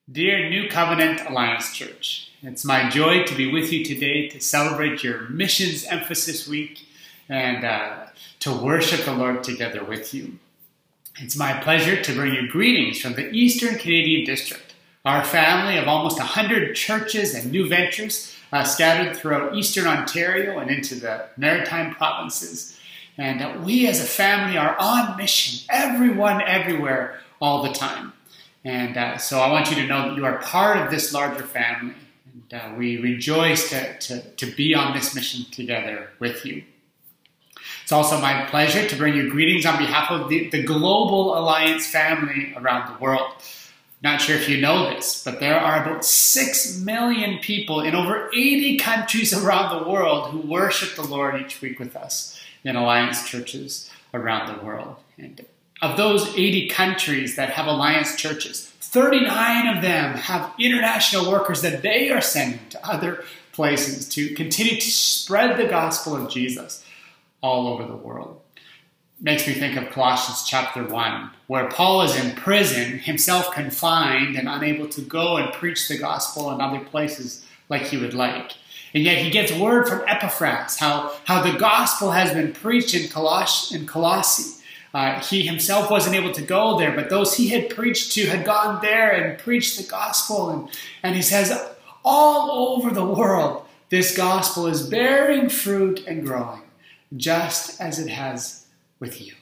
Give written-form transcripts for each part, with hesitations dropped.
Dear New Covenant Alliance Church, it's my joy to be with you today to celebrate your Missions Emphasis Week and to worship the Lord together with you. It's my pleasure to bring you greetings from the Eastern Canadian District, our family of almost 100 churches and new ventures scattered throughout Eastern Ontario and into the Maritime provinces. And we as a family are on mission, everyone, everywhere, all the time. And so I want you to know that you are part of this larger family. And we rejoice to be on this mission together with you. It's also my pleasure to bring you greetings on behalf of the Global Alliance family around the world. Not sure if you know this, but there are about 6 million people in over 80 countries around the world who worship the Lord each week with us in Alliance churches around the world. And of those 80 countries that have Alliance churches, 39 of them have international workers that they are sending to other places to continue to spread the gospel of Jesus all over the world. Makes me think of Colossians chapter 1, where Paul is in prison, himself confined and unable to go and preach the gospel in other places like he would like. And yet he gets word from Epaphras how the gospel has been preached in Colossae. He himself wasn't able to go there, but those he had preached to had gone there and preached the gospel. And he says, all over the world, this gospel is bearing fruit and growing, just as it has with you.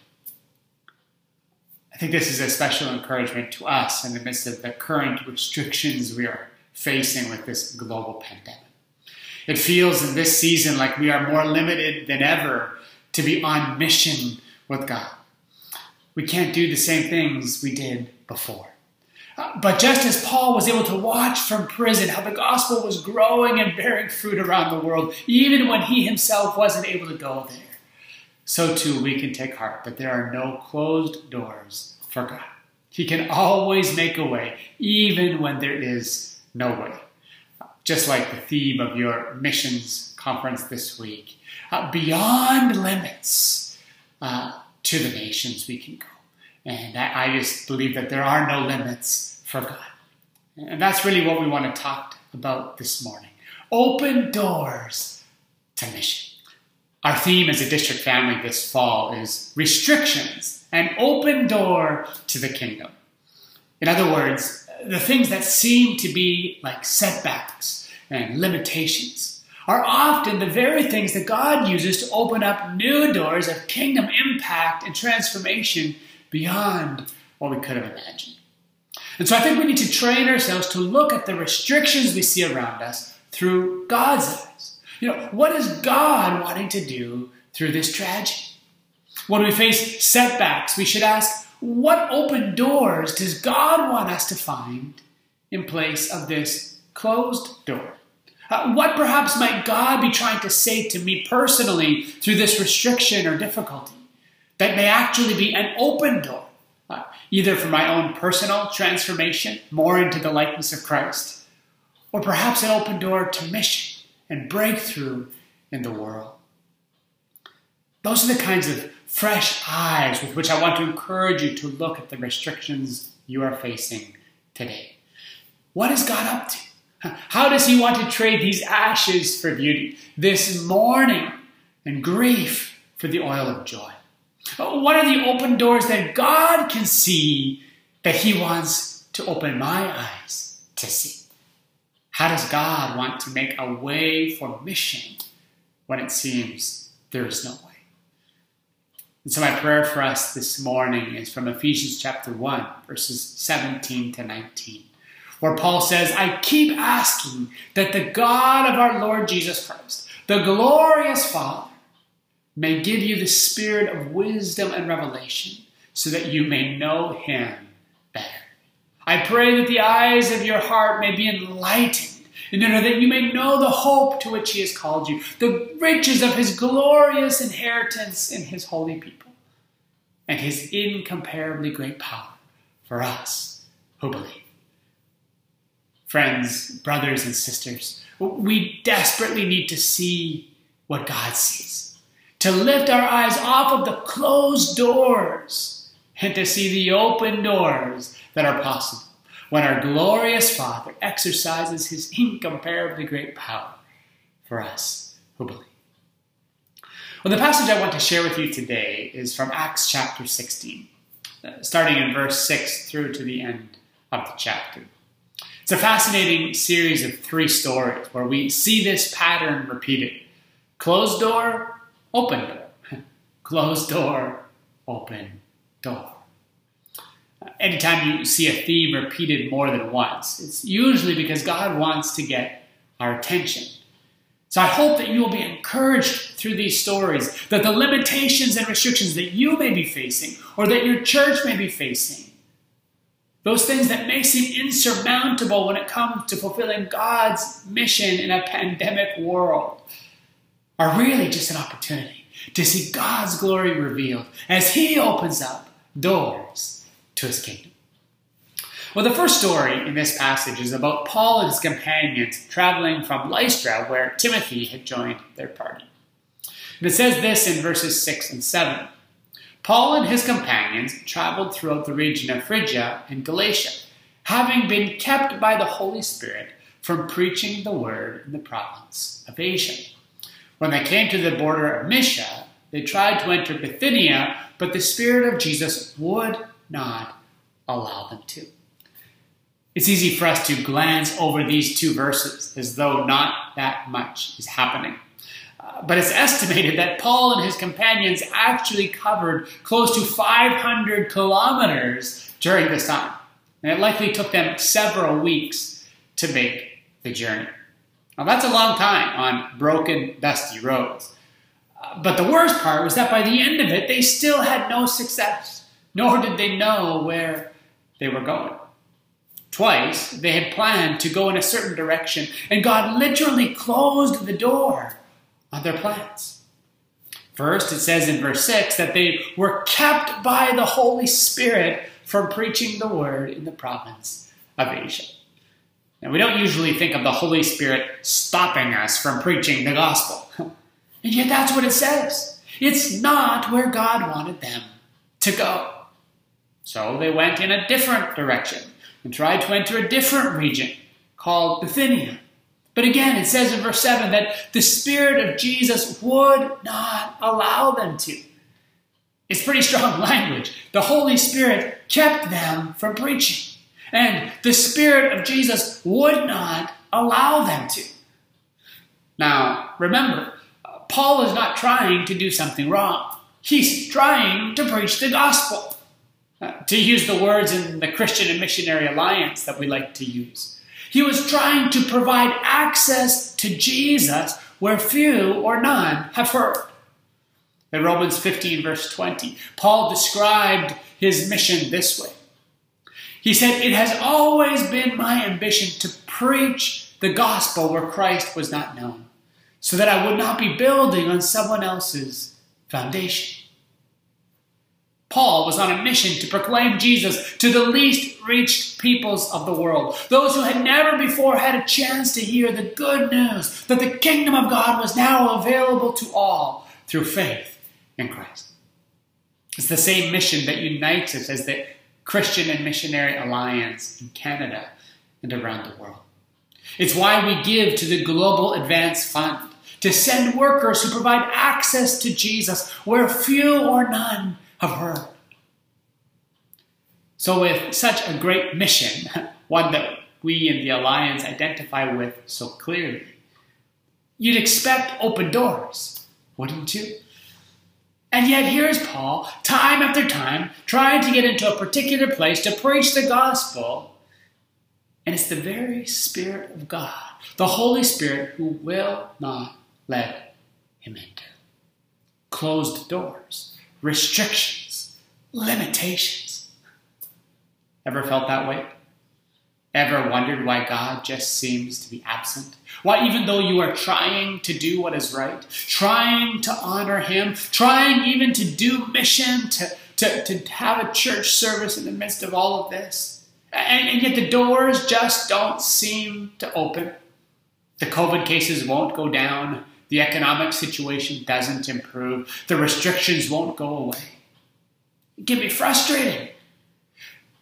I think this is a special encouragement to us in the midst of the current restrictions we are facing with this global pandemic. It feels in this season like we are more limited than ever to be on mission with God. We can't do the same things we did before. But just as Paul was able to watch from prison how the gospel was growing and bearing fruit around the world, even when he himself wasn't able to go there, so too we can take heart that there are no closed doors for God. He can always make a way, even when there is no way. Just like the theme of your missions conference this week, beyond limits to the nations we can go. And I just believe that there are no limits for God. And that's really what we want to talk about this morning. Open doors to mission. Our theme as a district family this fall is restrictions, an open door to the kingdom. In other words, the things that seem to be like setbacks and limitations are often the very things that God uses to open up new doors of kingdom impact and transformation beyond what we could have imagined. And so I think we need to train ourselves to look at the restrictions we see around us through God's eyes. What is God wanting to do through this tragedy? When we face setbacks, we should ask, what open doors does God want us to find in place of this closed door? What perhaps might God be trying to say to me personally through this restriction or difficulty that may actually be an open door, either for my own personal transformation, more into the likeness of Christ, or perhaps an open door to mission and breakthrough in the world? Those are the kinds of fresh eyes with which I want to encourage you to look at the restrictions you are facing today. What is God up to? How does he want to trade these ashes for beauty, this mourning and grief for the oil of joy? What are the open doors that God can see that he wants to open my eyes to see? How does God want to make a way for mission when it seems there is no way? And so my prayer for us this morning is from Ephesians chapter 1, verses 17 to 19. Where Paul says, I keep asking that the God of our Lord Jesus Christ, the glorious Father, may give you the spirit of wisdom and revelation so that you may know him better. I pray that the eyes of your heart may be enlightened in order that you may know the hope to which he has called you, the riches of his glorious inheritance in his holy people, and his incomparably great power for us who believe. Friends, brothers and sisters, we desperately need to see what God sees, to lift our eyes off of the closed doors and to see the open doors that are possible. when our glorious Father exercises his incomparably great power for us who believe. Well, the passage I want to share with you today is from Acts chapter 16, starting in verse 6 through to the end of the chapter. It's a fascinating series of 3 stories where we see this pattern repeated. Closed door, open door. Closed door, open door. Anytime you see a theme repeated more than once, it's usually because God wants to get our attention. So I hope that you will be encouraged through these stories, that the limitations and restrictions that you may be facing, or that your church may be facing, those things that may seem insurmountable when it comes to fulfilling God's mission in a pandemic world, are really just an opportunity to see God's glory revealed as he opens up doors to his kingdom. Well, the first story in this passage is about Paul and his companions traveling from Lystra, where Timothy had joined their party. And it says this in verses 6 and 7. Paul and his companions traveled throughout the region of Phrygia and Galatia, having been kept by the Holy Spirit from preaching the word in the province of Asia. When they came to the border of Mysia, they tried to enter Bithynia, but the Spirit of Jesus would not allow them to. It's easy for us to glance over these 2 verses as though not that much is happening. But it's estimated that Paul and his companions actually covered close to 500 kilometers during this time. And it likely took them several weeks to make the journey. Now that's a long time on broken, dusty roads. But the worst part was that by the end of it, they still had no success, nor did they know where they were going. Twice, they had planned to go in a certain direction, and God literally closed the door on their plans. First, it says in verse 6 that they were kept by the Holy Spirit from preaching the word in the province of Asia. Now, we don't usually think of the Holy Spirit stopping us from preaching the gospel. And yet that's what it says. It's not where God wanted them to go. So they went in a different direction and tried to enter a different region called Bithynia. But again, it says in verse 7 that the Spirit of Jesus would not allow them to. It's pretty strong language. The Holy Spirit kept them from preaching. And the Spirit of Jesus would not allow them to. Now, remember, Paul is not trying to do something wrong. He's trying to preach the gospel. To use the words in the Christian and Missionary Alliance that we like to use. He was trying to provide access to Jesus where few or none have heard. In Romans 15, verse 20, Paul described his mission this way. He said, "It has always been my ambition to preach the gospel where Christ was not known, so that I would not be building on someone else's foundation." Paul was on a mission to proclaim Jesus to the least reached peoples of the world, those who had never before had a chance to hear the good news that the kingdom of God was now available to all through faith in Christ. It's the same mission that unites us as the Christian and Missionary Alliance in Canada and around the world. It's why we give to the Global Advance Fund, to send workers who provide access to Jesus where few or none have heard. So with such a great mission, one that we in the Alliance identify with so clearly, you'd expect open doors, wouldn't you? And yet here's Paul, time after time, trying to get into a particular place to preach the gospel. And it's the very Spirit of God, the Holy Spirit, who will not let him enter. Closed doors. Restrictions, limitations. Ever felt that way? Ever wondered why God just seems to be absent? Why even though you are trying to do what is right, trying to honor him, trying even to do mission, to have a church service in the midst of all of this, and yet the doors just don't seem to open. The COVID cases won't go down. The economic situation doesn't improve. The restrictions won't go away. It can be frustrating.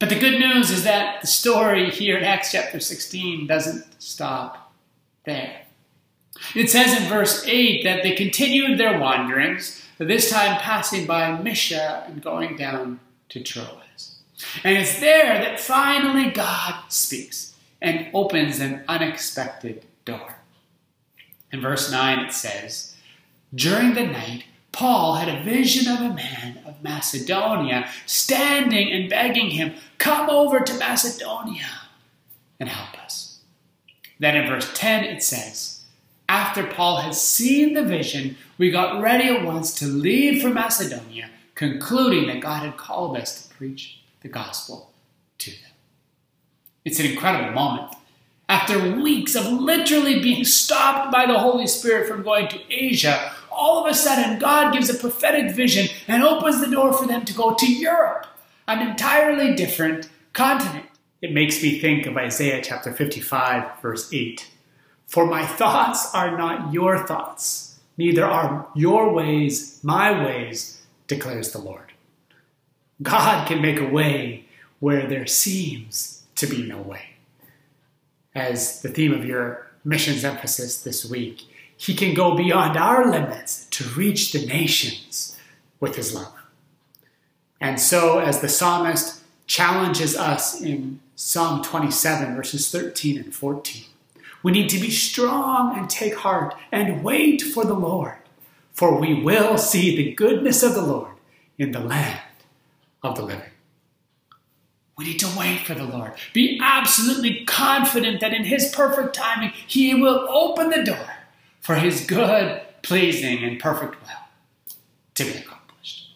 But the good news is that the story here in Acts chapter 16 doesn't stop there. It says in verse 8 that they continued their wanderings, this time passing by Mysia and going down to Troas. And it's there that finally God speaks and opens an unexpected door. In verse 9 it says, during the night, Paul had a vision of a man of Macedonia standing and begging him, come over to Macedonia and help us. Then in verse 10 it says, after Paul had seen the vision, we got ready at once to leave for Macedonia, concluding that God had called us to preach the gospel to them. It's an incredible moment. After weeks of literally being stopped by the Holy Spirit from going to Asia, all of a sudden God gives a prophetic vision and opens the door for them to go to Europe, an entirely different continent. It makes me think of Isaiah chapter 55, verse 8. For my thoughts are not your thoughts, neither are your ways my ways, declares the Lord. God can make a way where there seems to be no way. As the theme of your missions emphasis this week, he can go beyond our limits to reach the nations with his love. And so, as the psalmist challenges us in Psalm 27, verses 13 and 14, we need to be strong and take heart and wait for the Lord, for we will see the goodness of the Lord in the land of the living. We need to wait for the Lord. Be absolutely confident that in his perfect timing, he will open the door for his good, pleasing, and perfect will to be accomplished.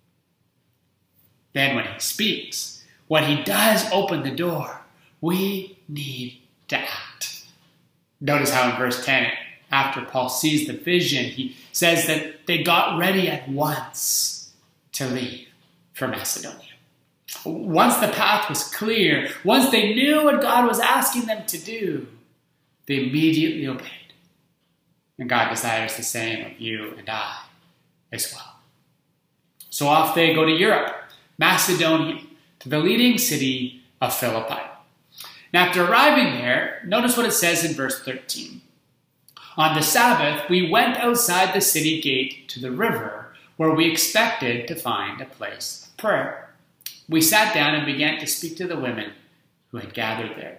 Then when he speaks, when he does open the door, we need to act. Notice how in verse 10, after Paul sees the vision, he says that they got ready at once to leave for Macedonia. Once the path was clear, once they knew what God was asking them to do, they immediately obeyed. And God desires the same of you and I as well. So off they go to Europe, Macedonia, to the leading city of Philippi. And after arriving there, notice what it says in verse 13. On the Sabbath, we went outside the city gate to the river, where we expected to find a place of prayer. We sat down and began to speak to the women who had gathered there.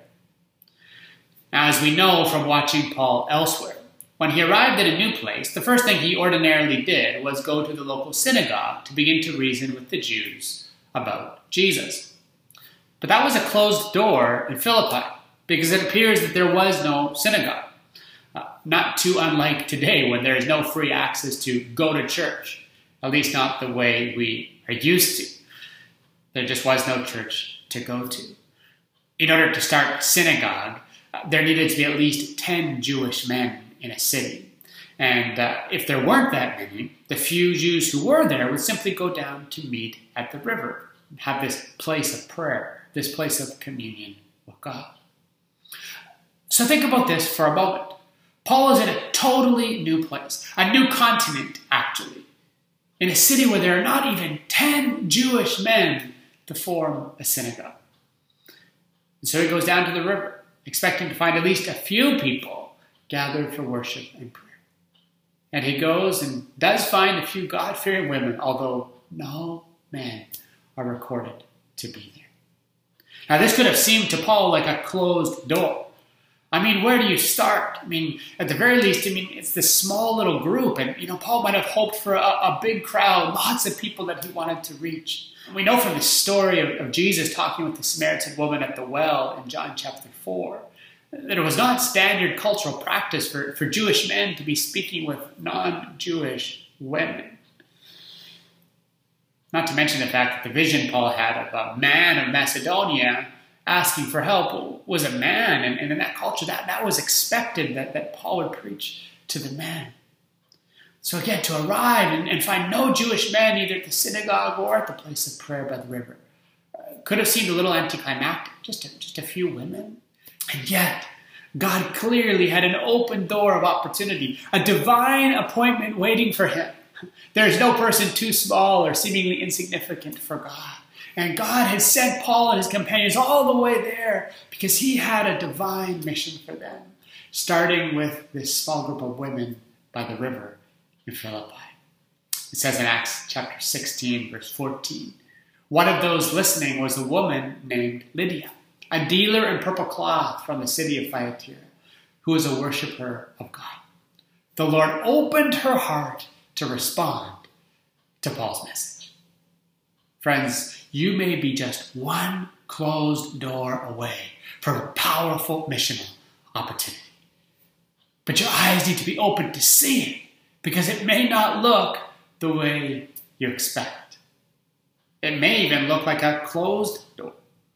Now, as we know from watching Paul elsewhere, when he arrived at a new place, the first thing he ordinarily did was go to the local synagogue to begin to reason with the Jews about Jesus. But that was a closed door in Philippi, because it appears that there was no synagogue. Not too unlike today, when there is no free access to go to church, at least not the way we are used to. There just was no church to go to. In order to start synagogue, there needed to be at least 10 Jewish men in a city. And if there weren't that many, the few Jews who were there would simply go down to meet at the river, and have this place of prayer, this place of communion with God. So think about this for a moment. Paul is in a totally new place, a new continent, actually, in a city where there are not even 10 Jewish men to form a synagogue. And so he goes down to the river, expecting to find at least a few people gathered for worship and prayer. And he goes and does find a few God-fearing women, although no men are recorded to be there. Now, this could have seemed to Paul like a closed door. I mean, where do you start? I mean, at the very least, it's this small little group. And, Paul might have hoped for a big crowd, lots of people that he wanted to reach. We know from the story of Jesus talking with the Samaritan woman at the well in John chapter 4, that it was not standard cultural practice for Jewish men to be speaking with non-Jewish women. Not to mention the fact that the vision Paul had of a man of Macedonia asking for help was a man, and in that culture, that was expected that Paul would preach to the men. So again, to arrive and find no Jewish men either at the synagogue or at the place of prayer by the river could have seemed a little anticlimactic, just a few women. And yet, God clearly had an open door of opportunity, a divine appointment waiting for him. There is no person too small or seemingly insignificant for God. And God had sent Paul and his companions all the way there because he had a divine mission for them, starting with this small group of women by the river in Philippi. It says in Acts chapter 16, verse 14, one of those listening was a woman named Lydia, a dealer in purple cloth from the city of Thyatira, who was a worshiper of God. The Lord opened her heart to respond to Paul's message. Friends, you may be just one closed door away from a powerful missional opportunity. But your eyes need to be open to see it, because it may not look the way you expect. It may even look like a closed door,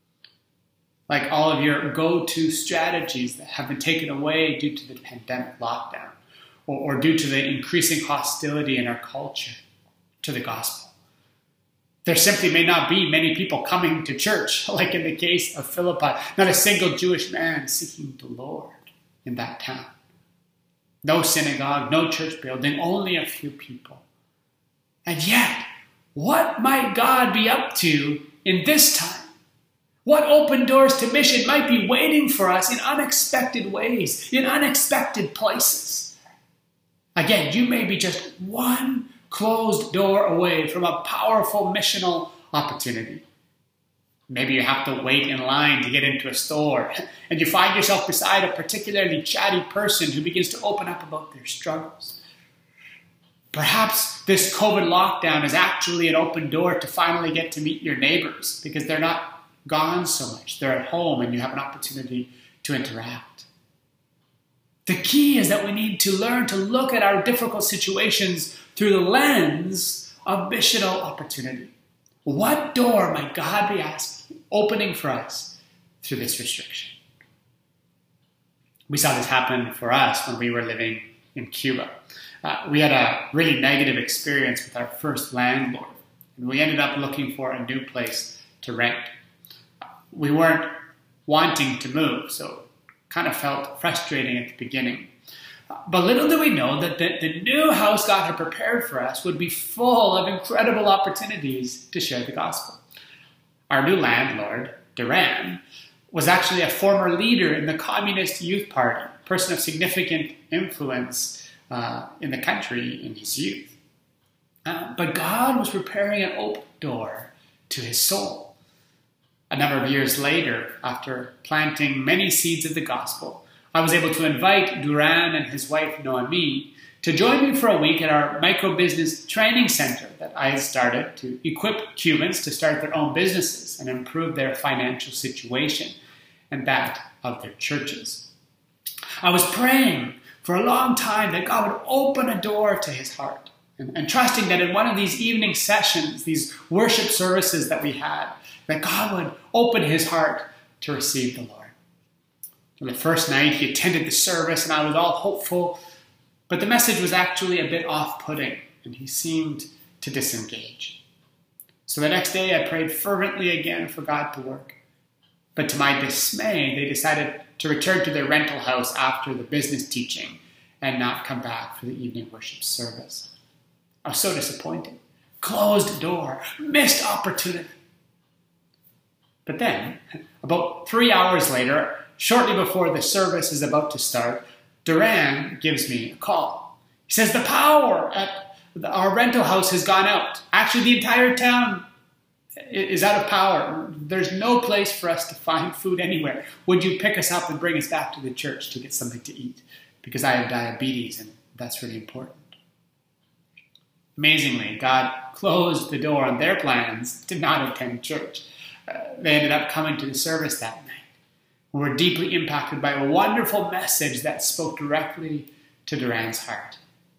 like all of your go-to strategies that have been taken away due to the pandemic lockdown, or due to the increasing hostility in our culture to the gospel. There simply may not be many people coming to church, like in the case of Philippi, not a single Jewish man seeking the Lord in that town. No synagogue, no church building, only a few people. And yet, what might God be up to in this time? What open doors to mission might be waiting for us in unexpected ways, in unexpected places? Again, you may be just one closed door away from a powerful missional opportunity. Maybe you have to wait in line to get into a store, and you find yourself beside a particularly chatty person who begins to open up about their struggles. Perhaps this COVID lockdown is actually an open door to finally get to meet your neighbors, because they're not gone so much. They're at home and you have an opportunity to interact. The key is that we need to learn to look at our difficult situations through the lens of missional opportunity. What door might God be opening for us through this restriction? We saw this happen for us when we were living in Cuba. We had a really negative experience with our first landlord, and we ended up looking for a new place to rent. We weren't wanting to move, so it kind of felt frustrating at the beginning. But little did we know that the new house God had prepared for us would be full of incredible opportunities to share the gospel. Our new landlord, Duran, was actually a former leader in the Communist Youth Party, a person of significant influence in the country in his youth. But God was preparing an open door to his soul. A number of years later, after planting many seeds of the gospel, I was able to invite Duran and his wife, Noemi, to join me for a week at our micro-business training center that I had started to equip Cubans to start their own businesses and improve their financial situation and that of their churches. I was praying for a long time that God would open a door to his heart, and trusting that in one of these evening sessions, these worship services that we had, that God would open his heart to receive the Lord. On the first night, he attended the service, and I was all hopeful, but the message was actually a bit off-putting, and he seemed to disengage. So the next day, I prayed fervently again for God to work. But to my dismay, they decided to return to their rental house after the business teaching and not come back for the evening worship service. I was so disappointed. Closed door, missed opportunity. But then, about 3 hours later, shortly before the service is about to start, Duran gives me a call. He says, the power at our rental house has gone out. Actually, the entire town is out of power. There's no place for us to find food anywhere. Would you pick us up and bring us back to the church to get something to eat? Because I have diabetes, and that's really important. Amazingly, God closed the door on their plans to not attend church. They ended up coming to the service that night. We were deeply impacted by a wonderful message that spoke directly to Duran's heart.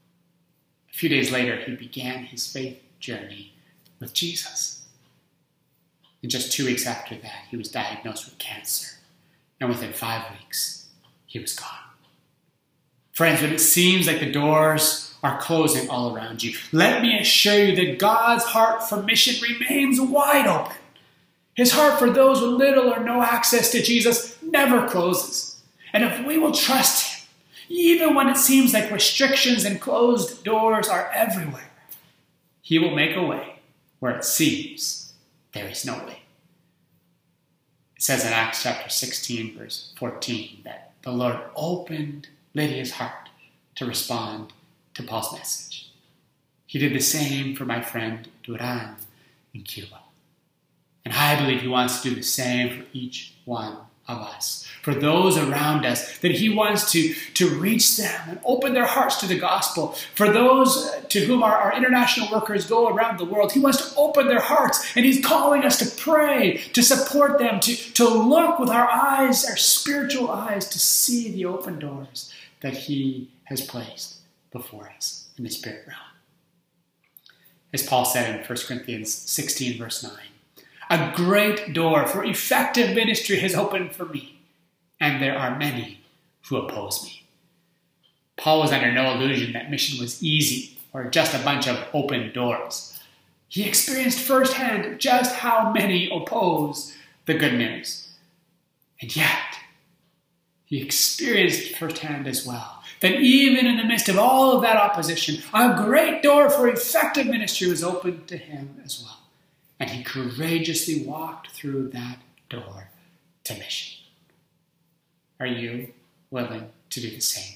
A few days later, he began his faith journey with Jesus. And just 2 weeks after that, he was diagnosed with cancer. And within 5 weeks, he was gone. Friends, when it seems like the doors are closing all around you, let me assure you that God's heart for mission remains wide open. His heart for those with little or no access to Jesus never closes. And if we will trust him, even when it seems like restrictions and closed doors are everywhere, he will make a way where it seems there is no way. It says in Acts chapter 16, verse 14, that the Lord opened Lydia's heart to respond to Paul's message. He did the same for my friend Duran in Cuba. And I believe he wants to do the same for each one of us, for those around us, that he wants to reach them and open their hearts to the gospel. For those to whom our international workers go around the world, he wants to open their hearts, and he's calling us to pray, to support them, to look with our eyes, our spiritual eyes, to see the open doors that he has placed before us in the spirit realm. As Paul said in 1 Corinthians 16, verse 9, a great door for effective ministry has opened for me, and there are many who oppose me. Paul was under no illusion that mission was easy or just a bunch of open doors. He experienced firsthand just how many oppose the good news. And yet, he experienced firsthand as well that even in the midst of all of that opposition, a great door for effective ministry was opened to him as well. And he courageously walked through that door to mission. Are you willing to do the same?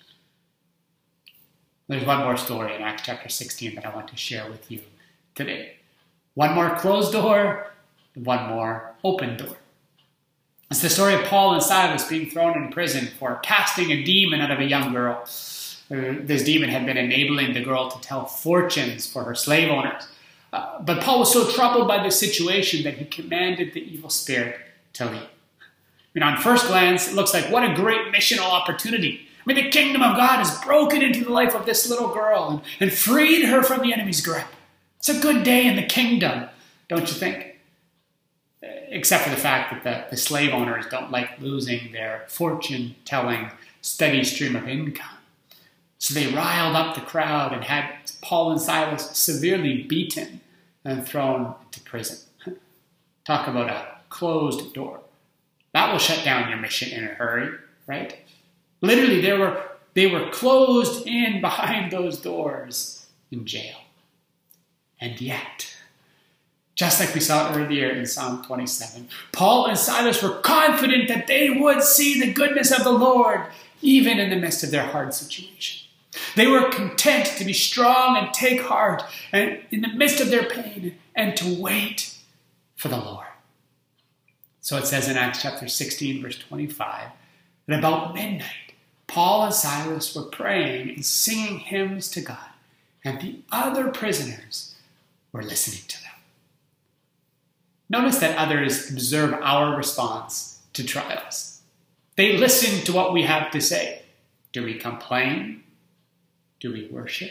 There's one more story in Acts chapter 16 that I want to share with you today. One more closed door, and one more open door. It's the story of Paul and Silas being thrown in prison for casting a demon out of a young girl. This demon had been enabling the girl to tell fortunes for her slave owners. But Paul was so troubled by this situation that he commanded the evil spirit to leave. On first glance, it looks like what a great missional opportunity. The kingdom of God has broken into the life of this little girl and freed her from the enemy's grip. It's a good day in the kingdom, don't you think? Except for the fact that the slave owners don't like losing their fortune-telling steady stream of income. So they riled up the crowd and had Paul and Silas severely beaten and thrown into prison. Talk about a closed door. That will shut down your mission in a hurry, right? Literally, they were closed in behind those doors in jail. And yet, just like we saw earlier in Psalm 27, Paul and Silas were confident that they would see the goodness of the Lord even in the midst of their hard situation. They were content to be strong and take heart and in the midst of their pain and to wait for the Lord. So it says in Acts chapter 16, verse 25, that about midnight, Paul and Silas were praying and singing hymns to God, and the other prisoners were listening to them. Notice that others observe our response to trials. They listen to what we have to say. Do we complain? Do we worship?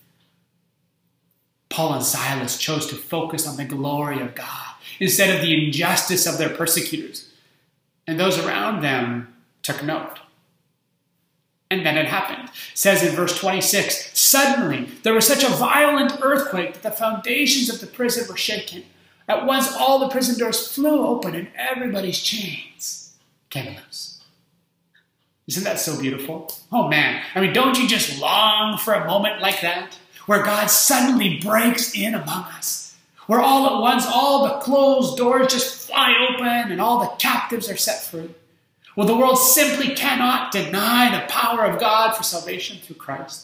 Paul and Silas chose to focus on the glory of God instead of the injustice of their persecutors. And those around them took note. And then it happened. It says in verse 26, suddenly there was such a violent earthquake that the foundations of the prison were shaken. At once all the prison doors flew open and everybody's chains came loose. Isn't that so beautiful? Oh man, don't you just long for a moment like that? Where God suddenly breaks in among us. Where all at once all the closed doors just fly open and all the captives are set free. Well, the world simply cannot deny the power of God for salvation through Christ.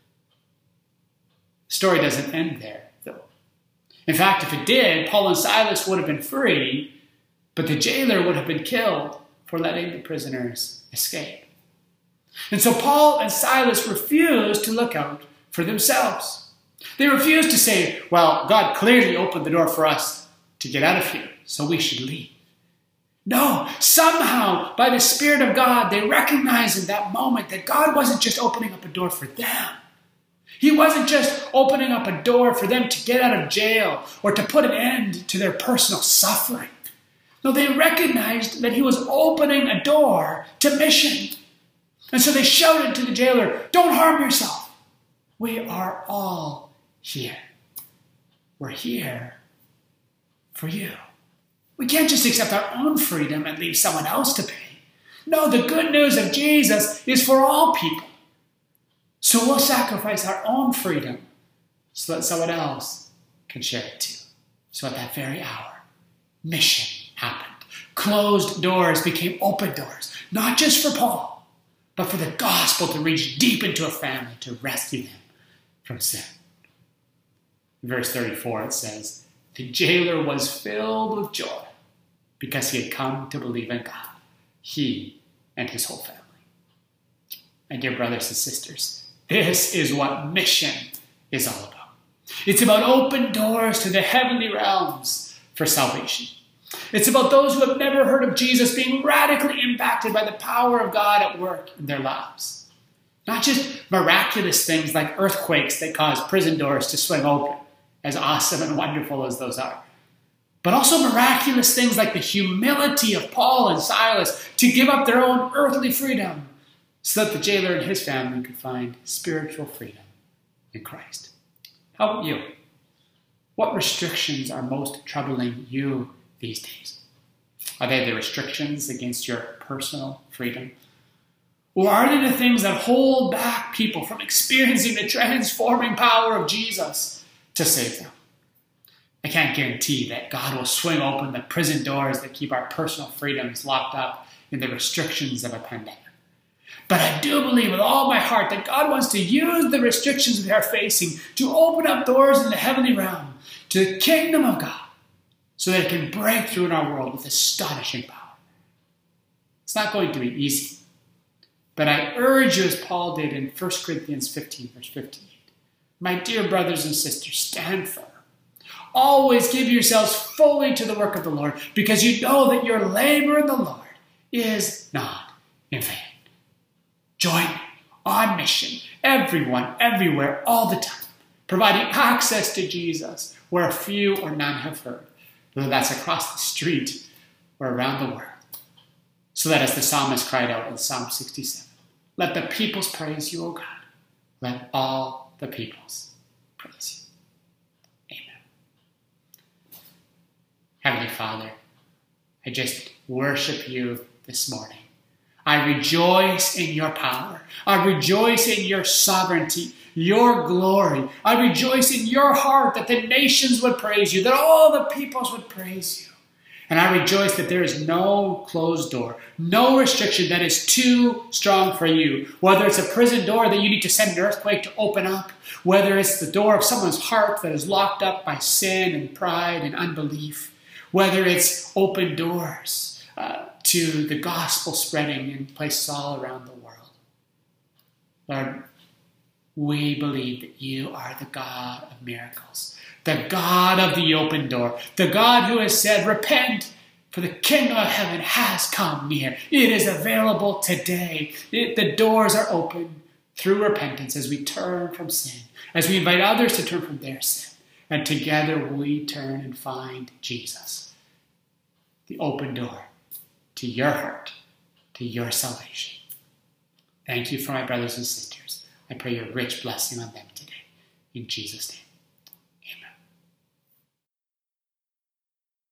The story doesn't end there, though. In fact, if it did, Paul and Silas would have been free, but the jailer would have been killed for letting the prisoners escape. And so Paul and Silas refused to look out for themselves. They refused to say, well, God clearly opened the door for us to get out of here, so we should leave. No, somehow, by the Spirit of God, they recognized in that moment that God wasn't just opening up a door for them. He wasn't just opening up a door for them to get out of jail or to put an end to their personal suffering. No, they recognized that he was opening a door to mission. And so they shouted to the jailer, don't harm yourself. We are all here. We're here for you. We can't just accept our own freedom and leave someone else to pay. No, the good news of Jesus is for all people. So we'll sacrifice our own freedom so that someone else can share it too. So at that very hour, mission happened. Closed doors became open doors, not just for Paul, but for the gospel to reach deep into a family to rescue them from sin. In verse 34 it says, the jailer was filled with joy because he had come to believe in God, he and his whole family. And dear brothers and sisters, this is what mission is all about. It's about open doors to the heavenly realms for salvation. It's about those who have never heard of Jesus being radically impacted by the power of God at work in their lives. Not just miraculous things like earthquakes that cause prison doors to swing open, as awesome and wonderful as those are, but also miraculous things like the humility of Paul and Silas to give up their own earthly freedom so that the jailer and his family could find spiritual freedom in Christ. How about you? What restrictions are most troubling you these days? Are they the restrictions against your personal freedom? Or are they the things that hold back people from experiencing the transforming power of Jesus to save them? I can't guarantee that God will swing open the prison doors that keep our personal freedoms locked up in the restrictions of a pandemic. But I do believe with all my heart that God wants to use the restrictions we are facing to open up doors in the heavenly realm to the kingdom of God so that it can break through in our world with astonishing power. It's not going to be easy. But I urge you, as Paul did in 1 Corinthians 15, verse 58, my dear brothers and sisters, stand firm. Always give yourselves fully to the work of the Lord, because you know that your labor in the Lord is not in vain. Join me on mission, everyone, everywhere, all the time, providing access to Jesus where a few or none have heard, whether that's across the street or around the world. So that as the psalmist cried out in Psalm 67, let the peoples praise you, O God. Let all the peoples praise you. Amen. Heavenly Father, I just worship you this morning. I rejoice in your power. I rejoice in your sovereignty, your glory. I rejoice in your heart that the nations would praise you, that all the peoples would praise you. And I rejoice that there is no closed door, no restriction that is too strong for you. Whether it's a prison door that you need to send an earthquake to open up, whether it's the door of someone's heart that is locked up by sin and pride and unbelief, whether it's open doors to the gospel spreading in places all around the world. Lord, we believe that you are the God of miracles, the God of the open door, the God who has said, repent, for the kingdom of heaven has come near. It is available today. The doors are open through repentance as we turn from sin, as we invite others to turn from their sin. And together we turn and find Jesus, the open door to your heart, to your salvation. Thank you for my brothers and sisters. I pray your rich blessing on them today. In Jesus' name.